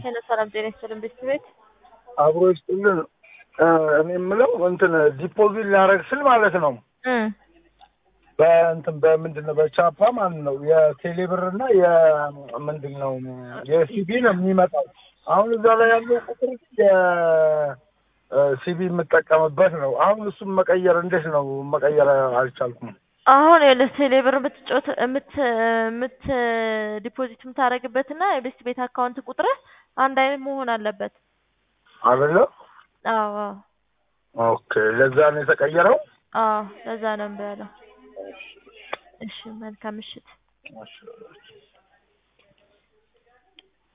ሄሎ ሰላም ጤና ይስጥልን ቤት አብሮ ይስጥልን እኔ የምለው እንትን ዲፖዚት ላደርግ ስል ማለት ነው በእንትን በምንድነው በቻፓ ማለት ነው የቴሌብርና የምንድነው የሲቢ ነው የሚመጣው አሁን እዛ ላይ ያለው ቁጥር የሲቢ የምጠቀምበት ነው አሁን እሱን መቀየር እንዴት ነው መቀየር አልቻልኩም አሁን ለቴሌብር ምት ዲፖዚት የምታረግበትና የቤት አካውንት ቁጥር አንድ አይነት መሆን አለበት አይደለ አዎ ኦኬ ለዛ ነው የተቀየረው አዎ ለዛ ነው እንበለው እሺ መልካም ምሽት